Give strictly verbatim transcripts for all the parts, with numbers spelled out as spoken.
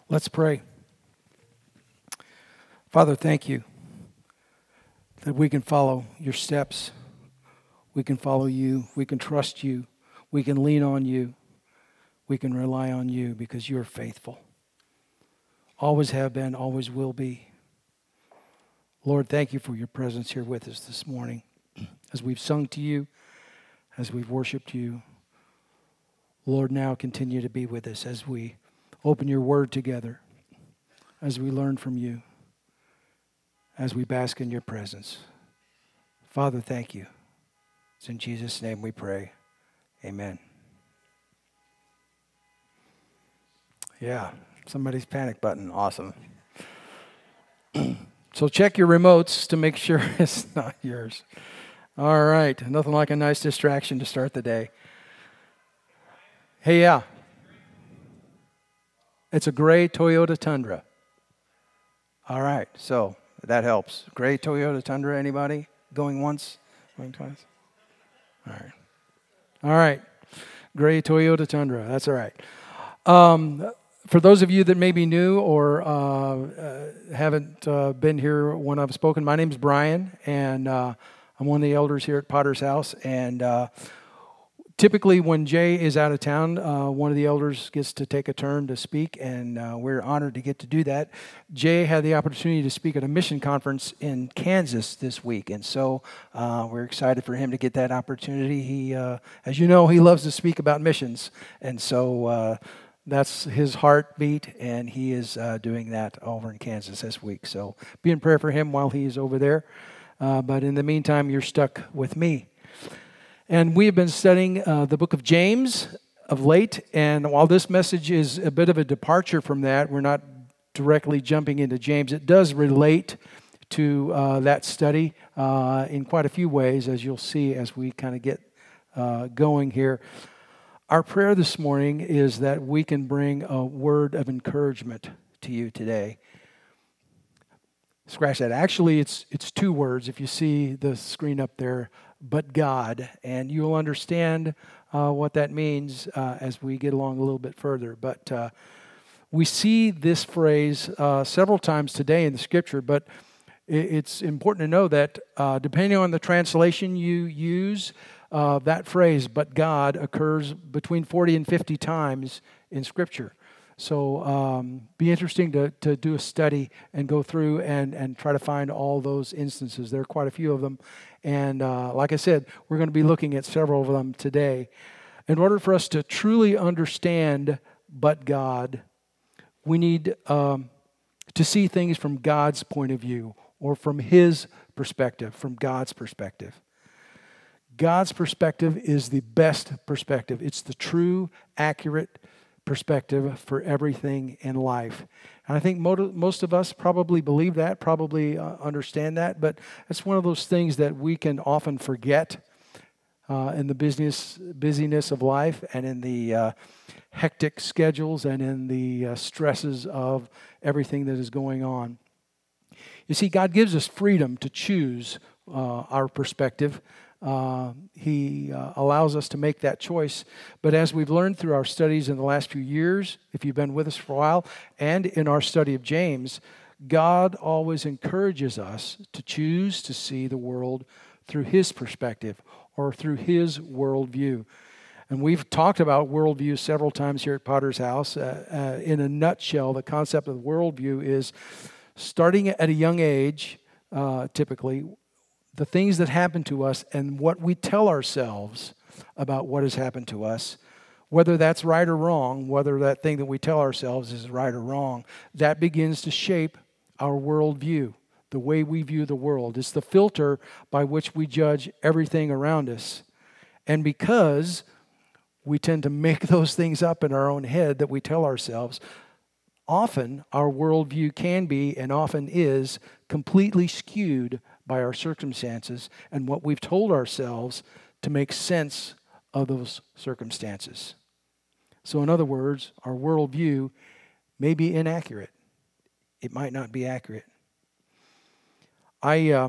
Let's pray. Father, thank you that we can follow your steps. We can follow you. We can trust you. We can lean on you. We can rely on you because you're faithful. Always have been, always will be. Lord, thank you for your presence here with us this morning. As we've sung to you, as we've worshiped you, Lord, now continue to be with us as we open your word together, as we learn from you, as we bask in your presence. Father, thank you. It's in Jesus' name we pray. Amen. Yeah, somebody's panic button. Awesome. So check your remotes to make sure it's not yours. All right. Nothing like a nice distraction to start the day. Hey, yeah. It's a gray Toyota Tundra. All right. So that helps. Gray Toyota Tundra, anybody? Going once? Going twice? All right. All right. Gray Toyota Tundra. That's all right. Um, for those of you that may be new or uh, uh, haven't uh, been here when I've spoken, my name is Brian, and uh, I'm one of the elders here at Potter's House. And uh, typically when Jay is out of town, uh, one of the elders gets to take a turn to speak, and uh, we're honored to get to do that. Jay had the opportunity to speak at a mission conference in Kansas this week, and so uh, we're excited for him to get that opportunity. He, uh, as you know, he loves to speak about missions, and so uh, that's his heartbeat, and he is uh, doing that over in Kansas this week. So be in prayer for him while he is over there. Uh, but in the meantime, you're stuck with me. And we have been studying uh, the book of James of late, and while this message is a bit of a departure from that, we're not directly jumping into James. It does relate to uh, that study uh, in quite a few ways, as you'll see as we kind of get uh, going here. Our prayer this morning is that we can bring a word of encouragement to you today. Scratch that. Actually, it's it's two words. If you see the screen up there, but God, and you'll understand uh, what that means uh, as we get along a little bit further. But uh, we see this phrase uh, several times today in the Scripture, but it's important to know that uh, depending on the translation you use, uh, that phrase, but God, occurs between forty and fifty times in Scripture. So um, be interesting to, to do a study and go through and, and try to find all those instances. There are quite a few of them. And uh, like I said, we're going to be looking at several of them today. In order for us to truly understand but God, we need um, to see things from God's point of view, or from His perspective, from God's perspective. God's perspective is the best perspective. It's the true, accurate perspective for everything in life. And I think most of us probably believe that, probably uh, understand that, but it's one of those things that we can often forget uh, in the business busyness of life, and in the uh, hectic schedules, and in the uh, stresses of everything that is going on. You see, God gives us freedom to choose uh, our perspective. Uh, he uh, allows us to make that choice. But as we've learned through our studies in the last few years, if you've been with us for a while, and in our study of James, God always encourages us to choose to see the world through His perspective, or through His worldview. And we've talked about worldview several times here at Potter's House. Uh, uh, in a nutshell, the concept of worldview is starting at a young age, uh, typically, the things that happen to us and what we tell ourselves about what has happened to us, whether that's right or wrong, whether that thing that we tell ourselves is right or wrong, that begins to shape our worldview, the way we view the world. It's the filter by which we judge everything around us. And because we tend to make those things up in our own head that we tell ourselves, often our worldview can be, and often is, completely skewed by our circumstances and what we've told ourselves to make sense of those circumstances. So in other words, our worldview may be inaccurate. It might not be accurate. I uh,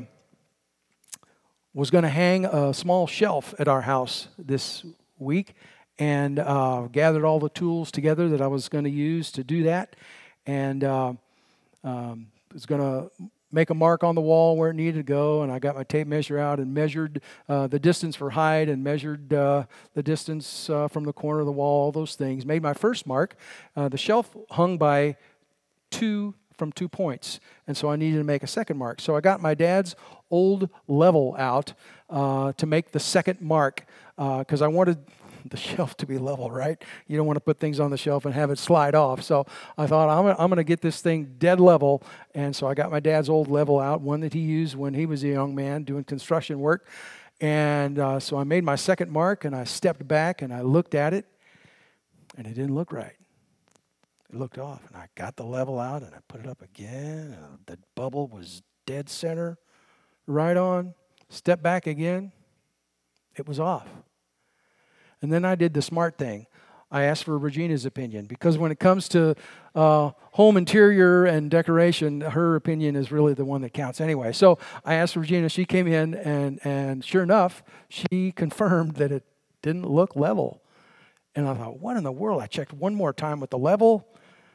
was going to hang a small shelf at our house this week, and uh, gathered all the tools together that I was going to use to do that. and uh, um, was going to make a mark on the wall where it needed to go, and I got my tape measure out and measured uh, the distance for height and measured uh, the distance uh, from the corner of the wall, all those things. Made my first mark. Uh, the shelf hung by two from two points, and so I needed to make a second mark. So I got my dad's old level out uh, to make the second mark because uh, I wanted the shelf to be level, right? You don't want to put things on the shelf and have it slide off. So I thought, I'm gonna, I'm going to get this thing dead level. And so I got my dad's old level out, one that he used when he was a young man doing construction work. And uh, so I made my second mark, and I stepped back, and I looked at it, and it didn't look right. It looked off. And I got the level out, and I put it up again. And the bubble was dead center, right on. Step back again. It was off. And then I did the smart thing. I asked for Regina's opinion, because when it comes to uh, home interior and decoration, her opinion is really the one that counts anyway. So I asked Regina. She came in, and, and sure enough, she confirmed that it didn't look level. And I thought, what in the world? I checked one more time with the level.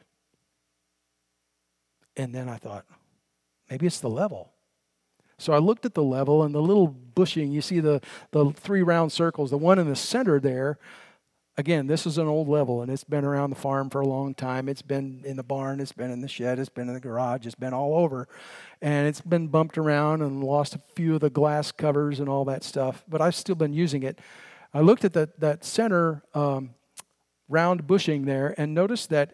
And then I thought, maybe it's the level. So I looked at the level, and the little bushing, you see the, the three round circles, the one in the center there. Again, this is an old level, and it's been around the farm for a long time. It's been in the barn, it's been in the shed, it's been in the garage, it's been all over. And it's been bumped around and lost a few of the glass covers and all that stuff, but I've still been using it. I looked at the, that center um, round bushing there and noticed that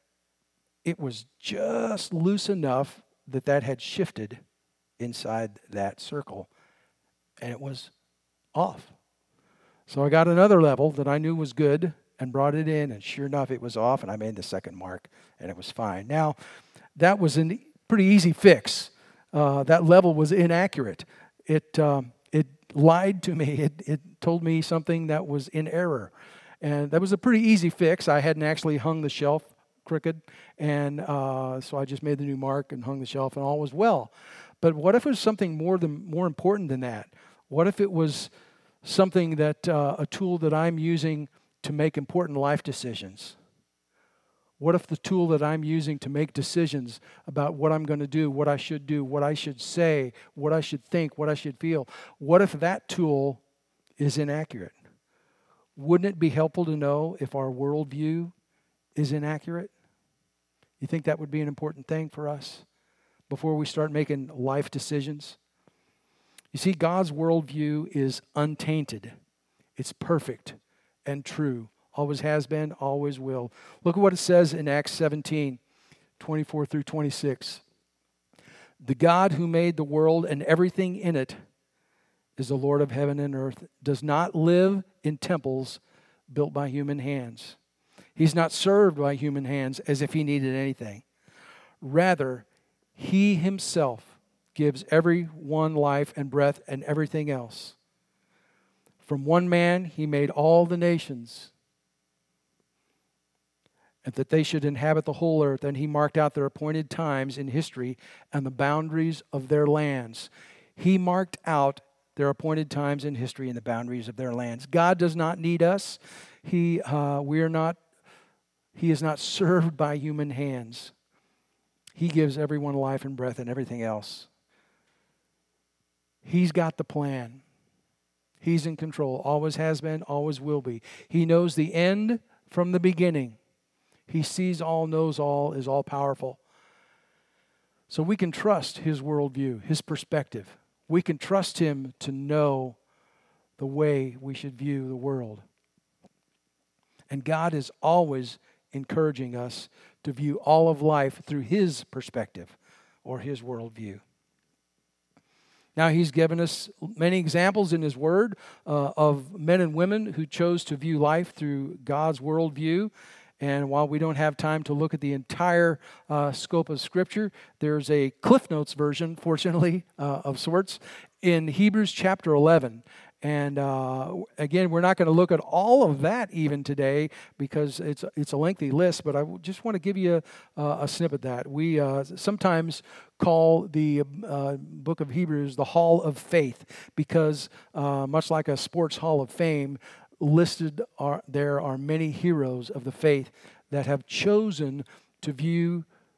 it was just loose enough that that had shifted inside that circle, and it was off. So I got another level that I knew was good and brought it in, and sure enough, it was off, and I made the second mark, and it was fine. Now, that was a pretty easy fix. Uh, that level was inaccurate. It um, it lied to me. It, it told me something that was in error, and that was a pretty easy fix. I hadn't actually hung the shelf crooked, and uh, so I just made the new mark and hung the shelf, and all was well. But what if it was something more than more important than that? What if it was something that uh, a tool that I'm using to make important life decisions? What if the tool that I'm using to make decisions about what I'm going to do, what I should do, what I should say, what I should think, what I should feel, what if that tool is inaccurate? Wouldn't it be helpful to know if our worldview is inaccurate? You think that would be an important thing for us before we start making life decisions? You see, God's worldview is untainted. It's perfect and true. Always has been, always will. Look at what it says in Acts seventeen, twenty-four through twenty-six. The God who made the world and everything in it is the Lord of heaven and earth, does not live in temples built by human hands. He's not served by human hands as if he needed anything. Rather, he himself gives every one life and breath and everything else. From one man he made all the nations, and that they should inhabit the whole earth, and he marked out their appointed times in history and the boundaries of their lands. He marked out their appointed times in history and the boundaries of their lands. God does not need us. He, uh, we are not, he is not served by human hands. He gives everyone life and breath and everything else. He's got the plan. He's in control. Always has been, always will be. He knows the end from the beginning. He sees all, knows all, is all powerful. So we can trust his worldview, his perspective. We can trust him to know the way we should view the world. And God is always encouraging us to view all of life through his perspective or his worldview. Now, he's given us many examples in his word uh, of men and women who chose to view life through God's worldview. And while we don't have time to look at the entire uh, scope of Scripture, there's a Cliff Notes version, fortunately, uh, of sorts, in Hebrews chapter eleven. And uh, again, we're not going to look at all of that even today because it's it's a lengthy list, but I just want to give you a, a snippet of that. We uh, sometimes call the uh, book of Hebrews the Hall of Faith because uh, much like a sports Hall of Fame, listed are there are many heroes of the faith that have chosen to view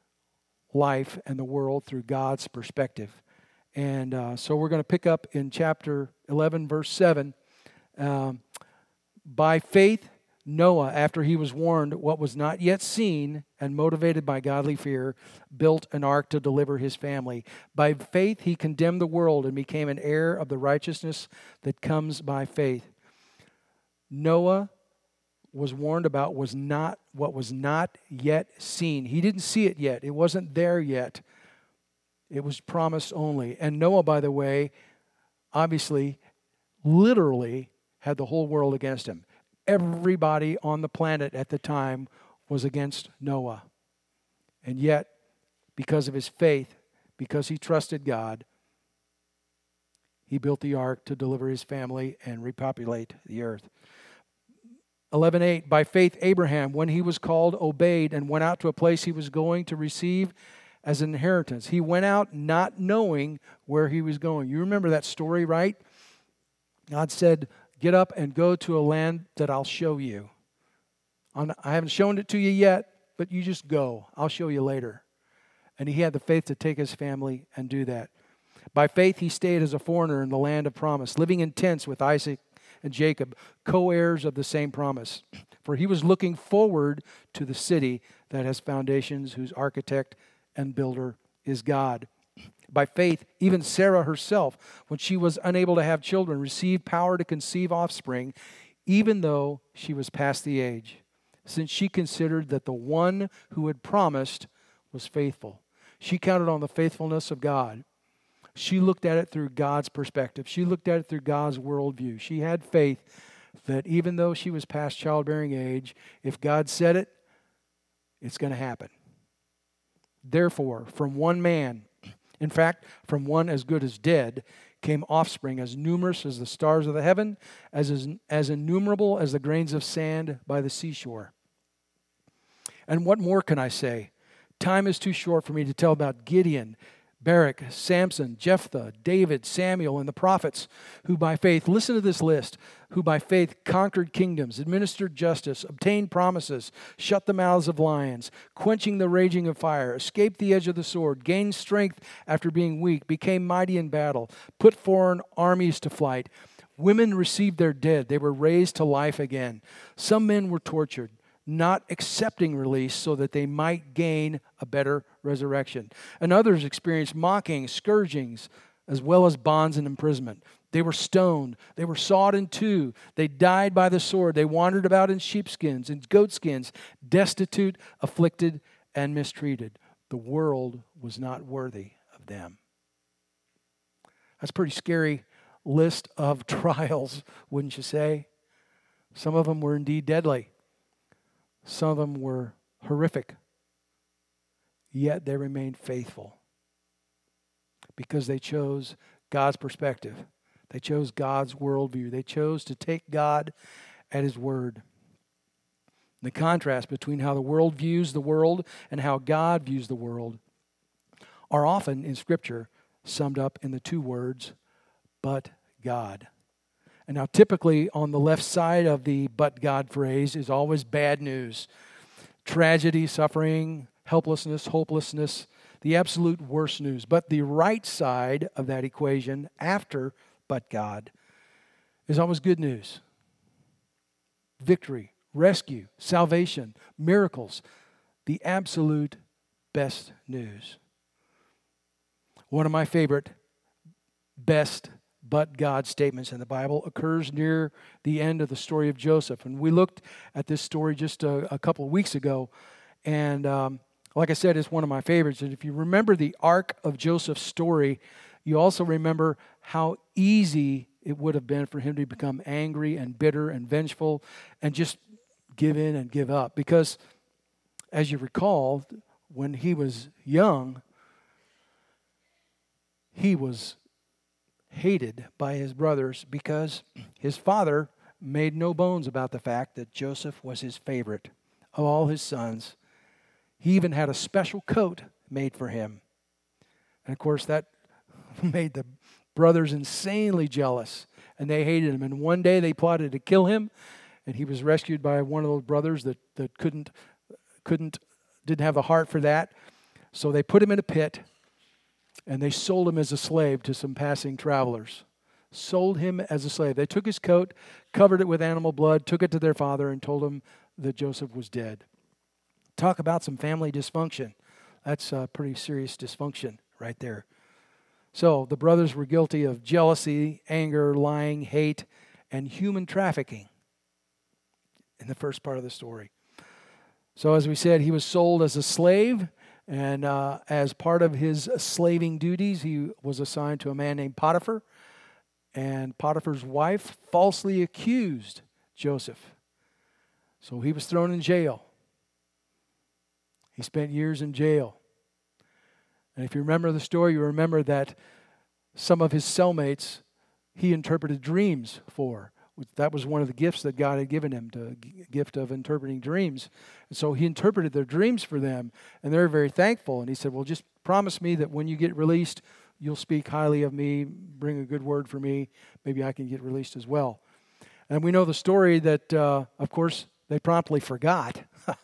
life and the world through God's perspective. And uh, so we're going to pick up in chapter eleven, verse seven. Um, by faith, Noah, after he was warned what was not yet seen and motivated by godly fear, built an ark to deliver his family. By faith, he condemned the world and became an heir of the righteousness that comes by faith. Noah was warned about was not what was not yet seen. He didn't see it yet. It wasn't there yet. It was promised only. And Noah, by the way, obviously, literally had the whole world against him. Everybody on the planet at the time was against Noah. And yet, because of his faith, because he trusted God, he built the ark to deliver his family and repopulate the earth. eleven eight, by faith Abraham, when he was called, obeyed and went out to a place he was going to receive as an inheritance. He went out not knowing where he was going. You remember that story, right? God said, get up and go to a land that I'll show you. I haven't shown it to you yet, but you just go. I'll show you later. And he had the faith to take his family and do that. By faith, he stayed as a foreigner in the land of promise, living in tents with Isaac and Jacob, co-heirs of the same promise. For he was looking forward to the city that has foundations, whose architect and builder is God. By faith, even Sarah herself, when she was unable to have children, received power to conceive offspring, even though she was past the age, since she considered that the one who had promised was faithful. She counted on the faithfulness of God. She looked at it through God's perspective. She looked at it through God's worldview. She had faith that even though she was past childbearing age, if God said it, it's going to happen. Therefore, from one man, in fact, from one as good as dead, came offspring as numerous as the stars of the heaven, as, as innumerable as the grains of sand by the seashore. And what more can I say? Time is too short for me to tell about Gideon, Barak, Samson, Jephthah, David, Samuel, and the prophets, who by faith, listen to this list, who by faith conquered kingdoms, administered justice, obtained promises, shut the mouths of lions, quenching the raging of fire, escaped the edge of the sword, gained strength after being weak, became mighty in battle, put foreign armies to flight. Women received their dead. They were raised to life again. Some men were tortured, not accepting release so that they might gain a better resurrection. And others experienced mockings, scourgings, as well as bonds and imprisonment. They were stoned. They were sawed in two. They died by the sword. They wandered about in sheepskins and goatskins, destitute, afflicted, and mistreated. The world was not worthy of them. That's a pretty scary list of trials, wouldn't you say? Some of them were indeed deadly. Some of them were horrific, yet they remained faithful because they chose God's perspective. They chose God's worldview. They chose to take God at His word. The contrast between how the world views the world and how God views the world are often in Scripture summed up in the two words, but God. And now typically on the left side of the but God phrase is always bad news. Tragedy, suffering, helplessness, hopelessness, the absolute worst news. But the right side of that equation after but God is always good news. Victory, rescue, salvation, miracles, the absolute best news. One of my favorite best but God statements in the Bible occurs near the end of the story of Joseph. And we looked at this story just a, a couple of weeks ago. And um, like I said, it's one of my favorites. And if you remember the arc of Joseph's story, you also remember how easy it would have been for him to become angry and bitter and vengeful and just give in and give up. Because as you recall, when he was young, he was hated by his brothers because his father made no bones about the fact that Joseph was his favorite of all his sons. He even had a special coat made for him. And of course, that made the brothers insanely jealous, and they hated him. And one day they plotted to kill him, and he was rescued by one of those brothers that, that couldn't, couldn't, didn't have the heart for that. So they put him in a pit, and they sold him as a slave to some passing travelers. Sold him as a slave. They took his coat, covered it with animal blood, took it to their father, and told him that Joseph was dead. Talk about some family dysfunction. That's a pretty serious dysfunction right there. So the brothers were guilty of jealousy, anger, lying, hate, and human trafficking in the first part of the story. So as we said, he was sold as a slave, and uh, as part of his slaving duties, he was assigned to a man named Potiphar, and Potiphar's wife falsely accused Joseph. So he was thrown in jail. He spent years in jail. And if you remember the story, you remember that some of his cellmates he interpreted dreams for. That was one of the gifts that God had given him, the gift of interpreting dreams. And so he interpreted their dreams for them, and they were very thankful. And he said, well, just promise me that when you get released, you'll speak highly of me, bring a good word for me. Maybe I can get released as well. And we know the story that, uh, of course, they promptly forgot.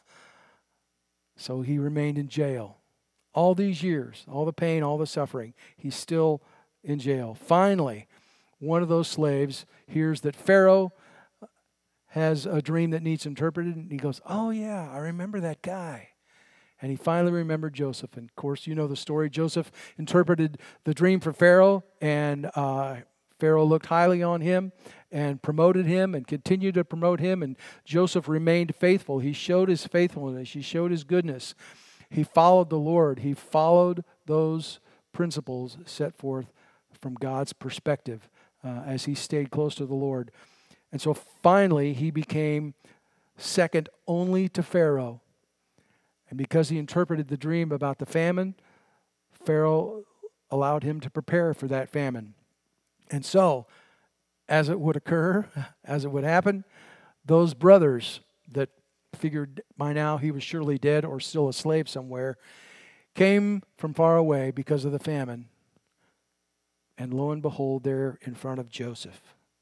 So he remained in jail. All these years, all the pain, all the suffering, he's still in jail. Finally, one of those slaves hears that Pharaoh has a dream that needs interpreted, and he goes, oh yeah, I remember that guy. And he finally remembered Joseph. And of course, you know the story. Joseph interpreted the dream for Pharaoh, and uh, Pharaoh looked highly on him and promoted him and continued to promote him. And Joseph remained faithful. He showed his faithfulness. He showed his goodness. He followed the Lord. He followed those principles set forth from God's perspective uh, as he stayed close to the Lord. And so finally, he became second only to Pharaoh. And because he interpreted the dream about the famine, Pharaoh allowed him to prepare for that famine. And so, as it would occur, as it would happen, those brothers that figured by now he was surely dead or still a slave somewhere, came from far away because of the famine. And lo and behold, they're in front of Joseph.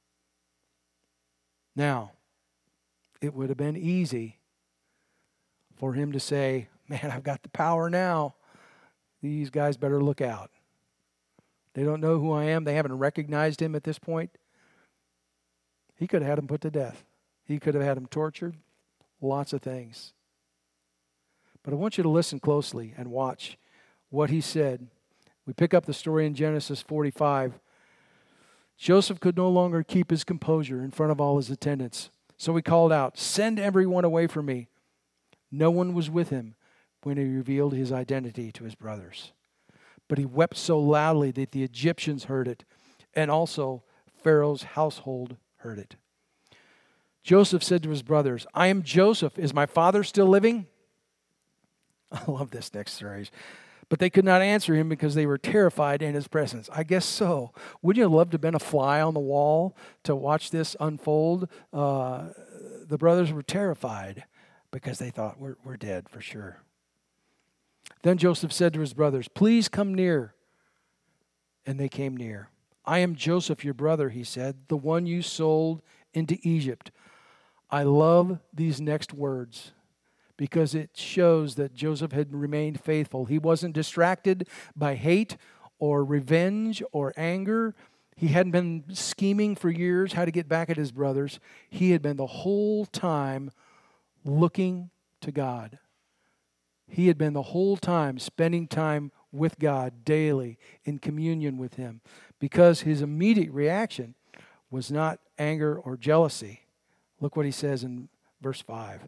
Now, it would have been easy for him to say, man, I've got the power now. These guys better look out. They don't know who I am. They haven't recognized him at this point. He could have had him put to death. He could have had him tortured. Lots of things. But I want you to listen closely and watch what he said. We pick up the story in Genesis forty-five. Joseph could no longer keep his composure in front of all his attendants. So he called out, send everyone away from me. No one was with him when he revealed his identity to his brothers. But he wept so loudly that the Egyptians heard it, and also Pharaoh's household heard it. Joseph said to his brothers, I am Joseph. Is my father still living? I love this next phrase. But they could not answer him because they were terrified in his presence. I guess so. Wouldn't you love to have been a fly on the wall to watch this unfold? Uh, the brothers were terrified because they thought, we're, we're dead for sure. Then Joseph said to his brothers, please come near. And they came near. I am Joseph, your brother, he said, the one you sold into Egypt. I love these next words because it shows that Joseph had remained faithful. He wasn't distracted by hate or revenge or anger. He hadn't been scheming for years how to get back at his brothers. He had been the whole time looking to God. He had been the whole time spending time with God daily in communion with him because his immediate reaction was not anger or jealousy. Look what he says in verse five.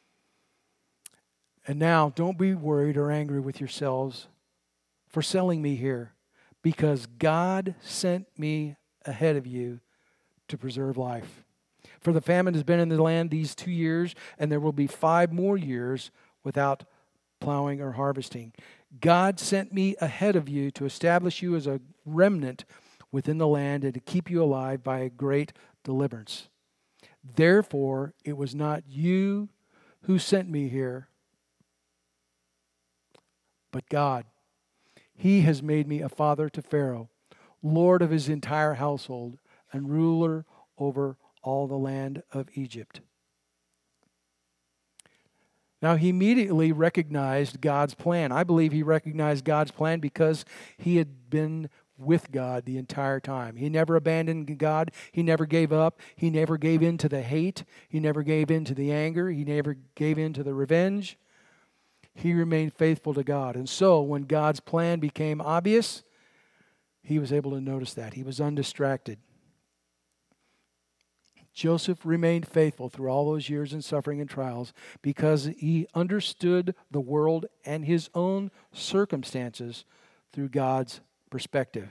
And now don't be worried or angry with yourselves for selling me here, because God sent me ahead of you to preserve life. For the famine has been in the land these two years, and there will be five more years without plowing or harvesting. God sent me ahead of you to establish you as a remnant within the land and to keep you alive by a great deliverance. Therefore, it was not you who sent me here, but God. He has made me a father to Pharaoh, lord of his entire household, and ruler over all the land of Egypt. Now, he immediately recognized God's plan. I believe he recognized God's plan because he had been with God the entire time. He never abandoned God. He never gave up. He never gave in to the hate. He never gave in to the anger. He never gave in to the revenge. He remained faithful to God. And so when God's plan became obvious, he was able to notice that. He was undistracted. Joseph remained faithful through all those years in suffering and trials because he understood the world and his own circumstances through God's perspective.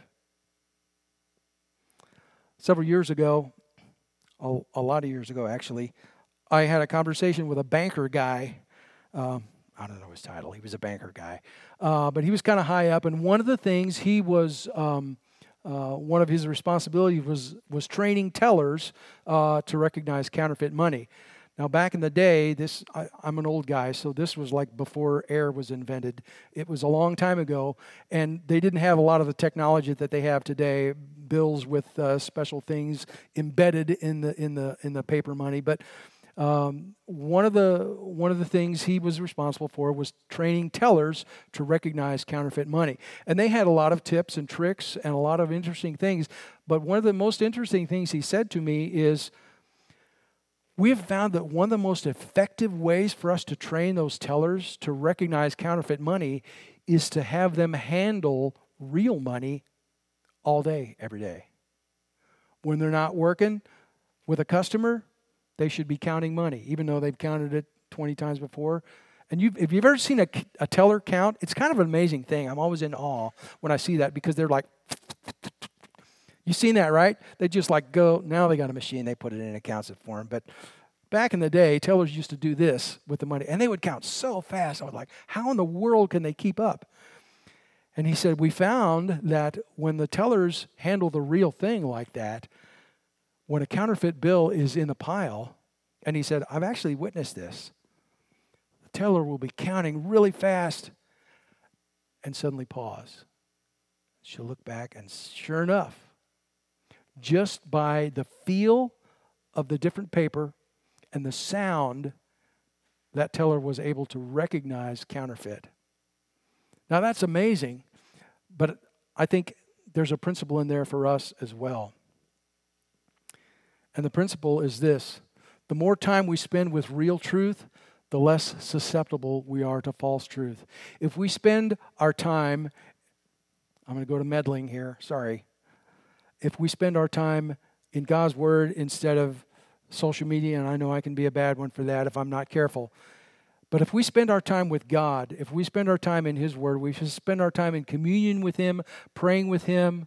Several years ago, a, a lot of years ago actually, I had a conversation with a banker guy. Um, I don't know his title. He was a banker guy. Uh, but he was kind of high up. And one of the things he was, um, uh, one of his responsibilities was, was training tellers uh, to recognize counterfeit money. Now, back in the day, this I, I'm an old guy, so this was like before air was invented. It was a long time ago, and they didn't have a lot of the technology that they have today, bills with uh, special things embedded in the in the in the paper money. But um, one of the one of the things he was responsible for was training tellers to recognize counterfeit money, and they had a lot of tips and tricks and a lot of interesting things. But one of the most interesting things he said to me is, we have found that one of the most effective ways for us to train those tellers to recognize counterfeit money is to have them handle real money all day, every day. When they're not working with a customer, they should be counting money, even though they've counted it twenty times before. And you've, if you've ever seen a, a teller count, it's kind of an amazing thing. I'm always in awe when I see that because they're like, you've seen that, right? They just like go, now they got a machine, they put it in accounts for them. But back in the day, tellers used to do this with the money, and they would count so fast. I was like, how in the world can they keep up? And he said, we found that when the tellers handle the real thing like that, when a counterfeit bill is in the pile, and he said, I've actually witnessed this. The teller will be counting really fast and suddenly pause. She'll look back, and sure enough, just by the feel of the different paper and the sound, that teller was able to recognize counterfeit. Now that's amazing, but I think there's a principle in there for us as well. And the principle is this: the more time we spend with real truth, the less susceptible we are to false truth. If we spend our time, I'm going to go to meddling here, sorry. If we spend our time in God's Word instead of social media, and I know I can be a bad one for that if I'm not careful, but if we spend our time with God, if we spend our time in His Word, we should spend our time in communion with Him, praying with Him,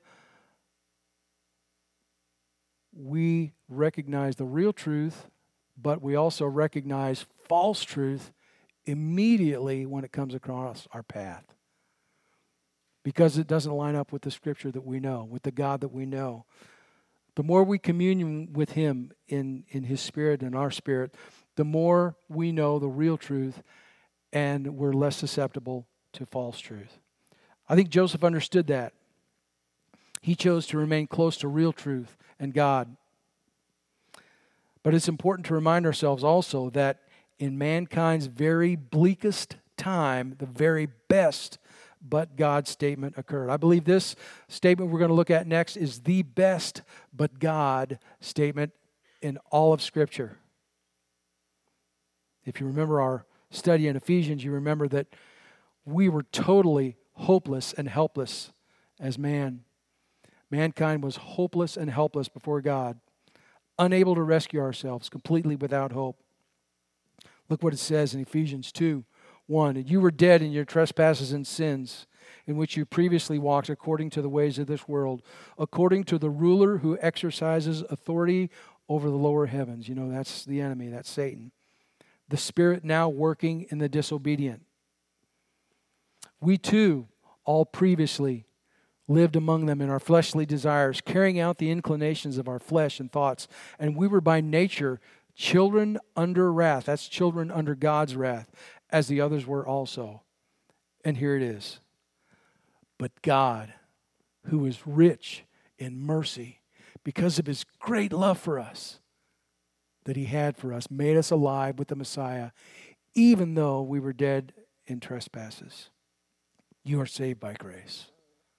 we recognize the real truth, but we also recognize false truth immediately when it comes across our path. Because it doesn't line up with the Scripture that we know, with the God that we know. The more we commune with Him in, in His Spirit and our spirit, the more we know the real truth, and we're less susceptible to false truth. I think Joseph understood that. He chose to remain close to real truth and God. But it's important to remind ourselves also that in mankind's very bleakest time, the very best but God statement occurred. I believe this statement we're going to look at next is the best but God statement in all of Scripture. If you remember our study in Ephesians, you remember that we were totally hopeless and helpless as man. Mankind was hopeless and helpless before God, unable to rescue ourselves, completely without hope. Look what it says in Ephesians two. One, you were dead in your trespasses and sins, in which you previously walked according to the ways of this world, according to the ruler who exercises authority over the lower heavens. You know, that's the enemy, that's Satan. The spirit now working in the disobedient. We too, all previously, lived among them in our fleshly desires, carrying out the inclinations of our flesh and thoughts. And we were by nature children under wrath. That's children under God's wrath, as the others were also. And here it is. But God, who is rich in mercy, because of His great love for us that He had for us, made us alive with the Messiah, even though we were dead in trespasses. You are saved by grace.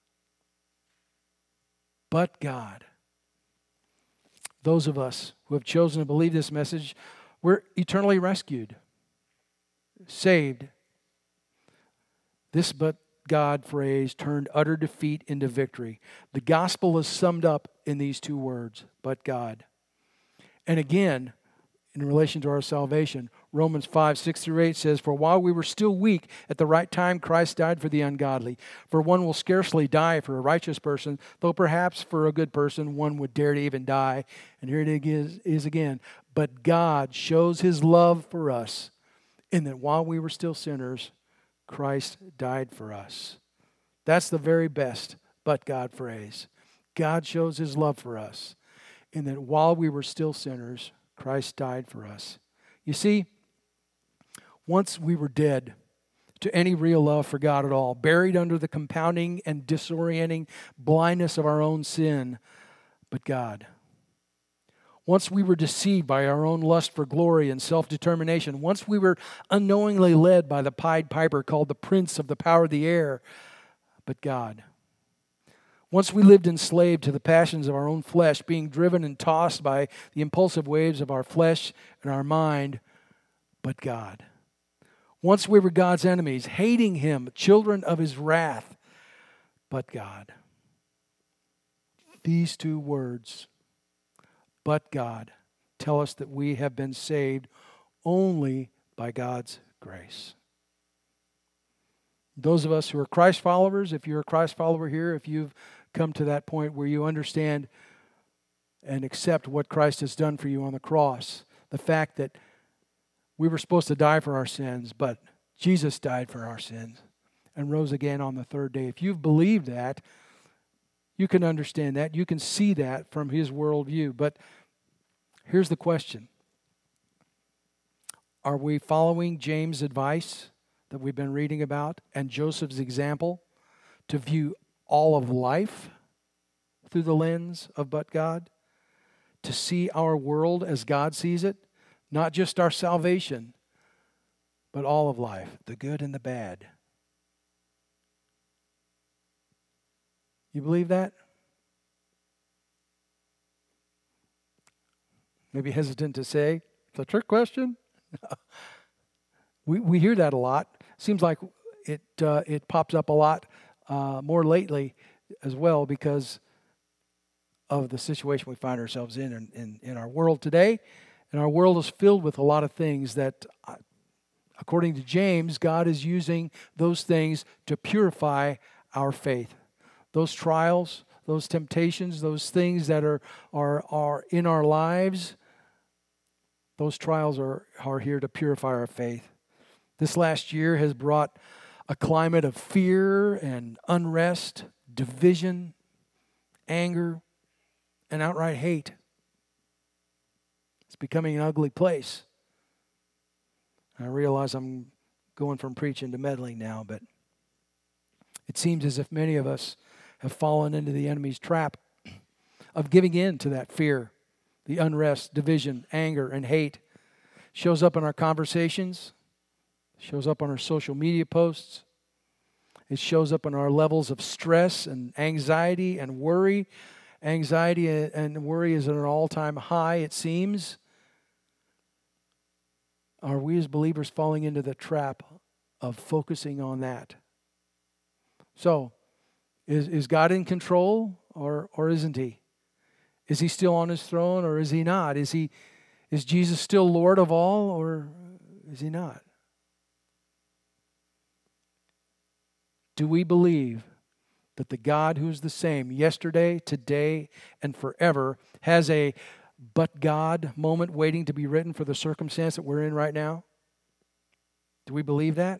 But God. Those of us who have chosen to believe this message, we're eternally rescued, saved. This but God phrase turned utter defeat into victory. The gospel is summed up in these two words, but God. And again, in relation to our salvation, Romans five, six through eight says, "For while we were still weak, at the right time Christ died for the ungodly. For one will scarcely die for a righteous person, though perhaps for a good person one would dare to even die." And here it is, is again. But God shows His love for us in that while we were still sinners, Christ died for us. That's the very best but God phrase. God shows His love for us in that while we were still sinners, Christ died for us. You see, once we were dead to any real love for God at all, buried under the compounding and disorienting blindness of our own sin, but God. Once we were deceived by our own lust for glory and self-determination. Once we were unknowingly led by the Pied Piper called the prince of the power of the air, but God. Once we lived enslaved to the passions of our own flesh, being driven and tossed by the impulsive waves of our flesh and our mind, but God. Once we were God's enemies, hating Him, children of His wrath, but God. These two words, but God, tell us that we have been saved only by God's grace. Those of us who are Christ followers, if you're a Christ follower here, if you've come to that point where you understand and accept what Christ has done for you on the cross, the fact that we were supposed to die for our sins, but Jesus died for our sins and rose again on the third day. If you've believed that, you can understand that. You can see that from His worldview. But here's the question. Are we following James' advice that we've been reading about and Joseph's example to view all of life through the lens of but God? To see our world as God sees it? Not just our salvation, but all of life, the good and the bad. You believe that? Maybe hesitant to say, it's a trick question. we we hear that a lot. Seems like it uh, it pops up a lot uh, more lately as well because of the situation we find ourselves in, in in in our world today. And our world is filled with a lot of things that, according to James, God is using those things to purify our faith. Those trials, those temptations, those things that are are are in our lives, those trials are, are here to purify our faith. This last year has brought a climate of fear and unrest, division, anger, and outright hate. It's becoming an ugly place. I realize I'm going from preaching to meddling now, but it seems as if many of us have fallen into the enemy's trap of giving in to that fear, the unrest, division, anger, and hate. Shows up in our conversations, shows up on our social media posts. It shows up in our levels of stress and anxiety and worry. Anxiety and worry is at an all-time high, it seems. Are we as believers falling into the trap of focusing on that? So, is, is God in control or, or isn't He? Is He still on His throne or is He not? Is He is Jesus still Lord of all or is He not? Do we believe that the God who's the same yesterday, today, and forever has a but God moment waiting to be written for the circumstance that we're in right now? Do we believe that?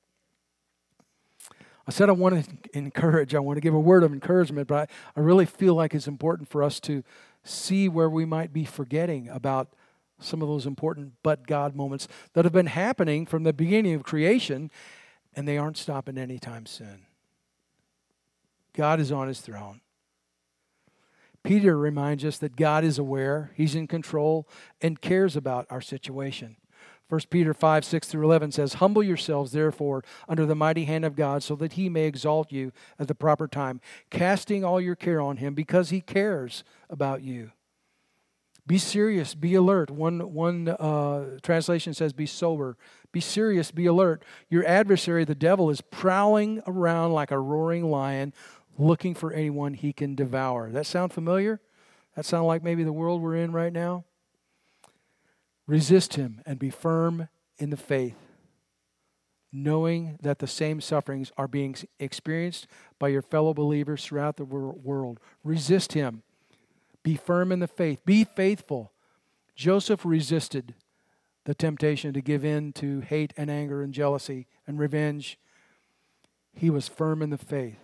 I said I want to encourage, I want to give a word of encouragement, but I, I really feel like it's important for us to see where we might be forgetting about some of those important but God moments that have been happening from the beginning of creation, and they aren't stopping anytime soon. God is on His throne. Peter reminds us that God is aware, He's in control, and cares about our situation. First Peter five, six through eleven says, "Humble yourselves, therefore, under the mighty hand of God, so that he may exalt you at the proper time, casting all your care on him, because he cares about you." Be serious, be alert. One, one uh, translation says, be sober. Be serious, be alert. Your adversary, the devil, is prowling around like a roaring lion, looking for anyone he can devour. That sound familiar? That sound like maybe the world we're in right now? Resist him and be firm in the faith, knowing that the same sufferings are being experienced by your fellow believers throughout the world. Resist him. Be firm in the faith. Be faithful. Joseph resisted the temptation to give in to hate and anger and jealousy and revenge. He was firm in the faith.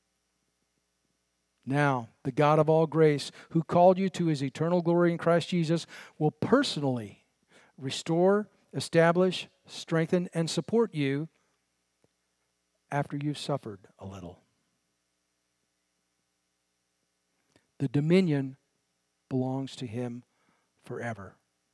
Now, the God of all grace, who called you to his eternal glory in Christ Jesus, will personally restore, establish, strengthen, and support you after you've suffered a little. The dominion belongs to him forever.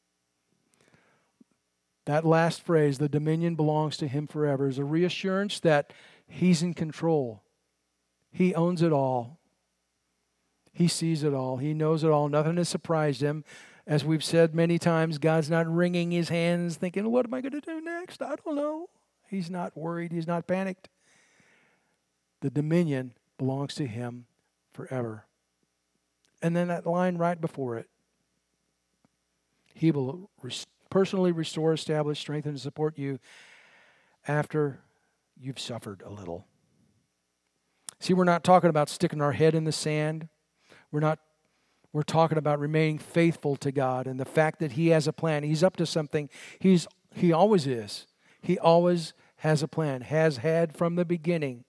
That last phrase, the dominion belongs to him forever, is a reassurance that he's in control. He owns it all. He sees it all. He knows it all. Nothing has surprised him. As we've said many times, God's not wringing his hands thinking, what am I going to do next? I don't know. He's not worried. He's not panicked. The dominion belongs to him forever. And then that line right before it. He will res- personally restore, establish, strengthen, and support you after you've suffered a little. See, we're not talking about sticking our head in the sand. We're not, we're talking about remaining faithful to God and the fact that he has a plan. He's up to something. He's, he always is. He always has a plan, has had from the beginning.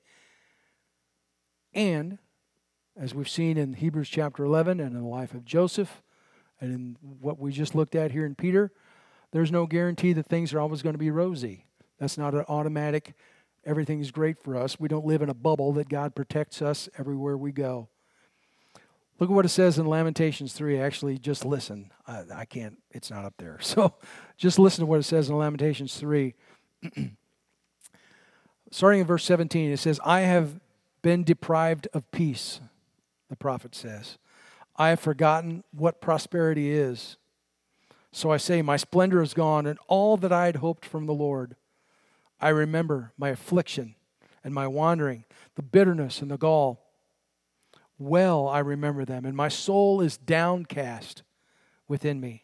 And as we've seen in Hebrews chapter eleven and in the life of Joseph and in what we just looked at here in Peter, there's no guarantee that things are always going to be rosy. That's not an automatic, everything's great for us. We don't live in a bubble that God protects us everywhere we go. Look at what it says in Lamentations three. Actually, just listen. I, I can't, it's not up there. So just listen to what it says in Lamentations three. Starting in verse seventeen, it says, I have been deprived of peace. The prophet says, I have forgotten what prosperity is. So I say, my splendor is gone, and all that I had hoped from the Lord. I remember my affliction and my wandering, the bitterness and the gall. Well, I remember them, and my soul is downcast within me.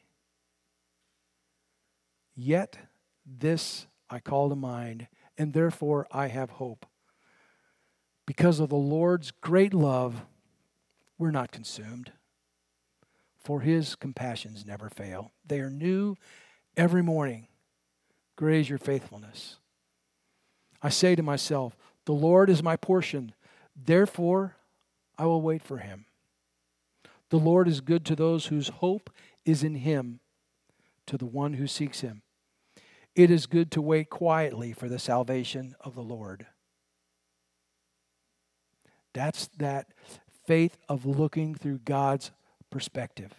Yet this I call to mind, and therefore I have hope. Because of the Lord's great love, we're not consumed, for his compassions never fail. They are new every morning. Great is your faithfulness. I say to myself, the Lord is my portion, therefore I will wait for him. The Lord is good to those whose hope is in him, to the one who seeks him. It is good to wait quietly for the salvation of the Lord. That's that faith of looking through God's perspective.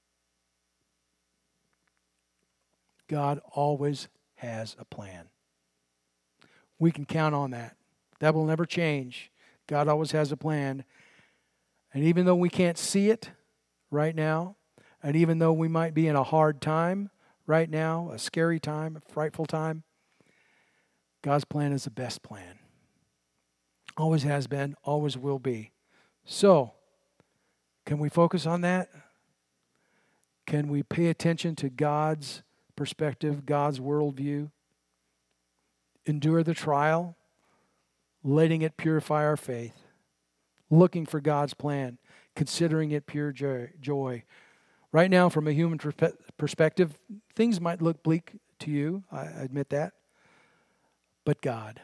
God always has a plan. We can count on that. That will never change. God always has a plan. And even though we can't see it right now, and even though we might be in a hard time right now, a scary time, a frightful time, God's plan is the best plan. Always has been, always will be. So, can we focus on that? Can we pay attention to God's perspective, God's worldview? Endure the trial, letting it purify our faith, looking for God's plan, considering it pure joy. Right now, from a human perspective, things might look bleak to you, I admit that. But God.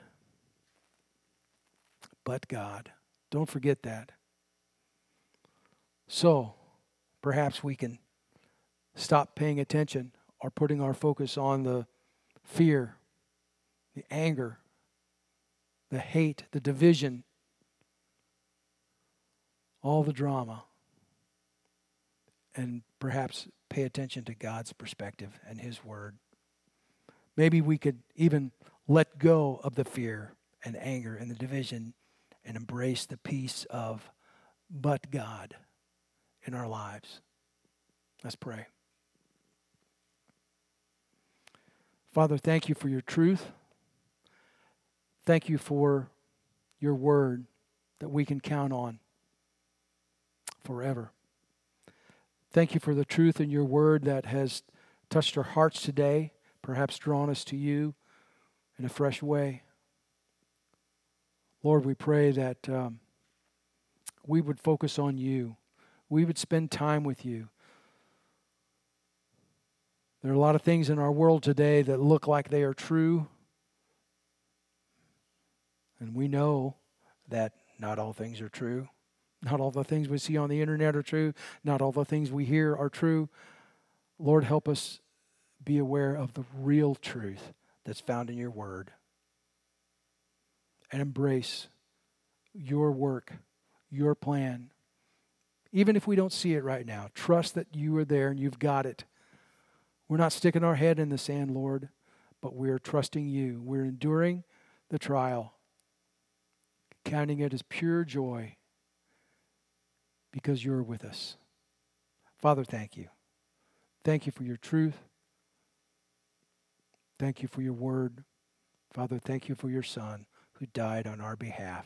But God. Don't forget that. So, perhaps we can stop paying attention or putting our focus on the fear, the anger, the hate, the division, all the drama, and perhaps pay attention to God's perspective and his word. Maybe we could even let go of the fear and anger and the division and embrace the peace of but God in our lives. Let's pray. Father, thank you for your truth. Thank you for your word that we can count on forever. Thank you for the truth in your word that has touched our hearts today, perhaps drawn us to you in a fresh way. Lord, we pray that um, we would focus on you. We would spend time with you. There are a lot of things in our world today that look like they are true. And we know that not all things are true. Not all the things we see on the internet are true. Not all the things we hear are true. Lord, help us be aware of the real truth that's found in your word. And embrace your work, your plan. Even if we don't see it right now, trust that you are there and you've got it. We're not sticking our head in the sand, Lord, but we're trusting you. We're enduring the trial, counting it as pure joy because you're with us. Father, thank you. Thank you for your truth. Thank you for your word. Father, thank you for your Son who died on our behalf.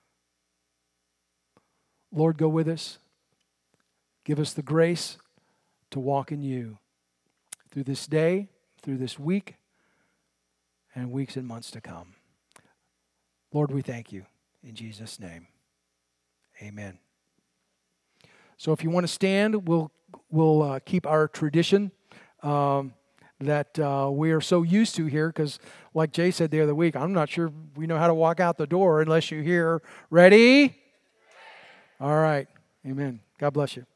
Lord, go with us. Give us the grace to walk in you through this day, through this week, and weeks and months to come. Lord, we thank you. In Jesus' name, amen. So if you want to stand, we'll, we'll uh, keep our tradition um, that uh, we are so used to here, because like Jay said the other week, I'm not sure we know how to walk out the door unless you hear, ready? All right. Amen. God bless you.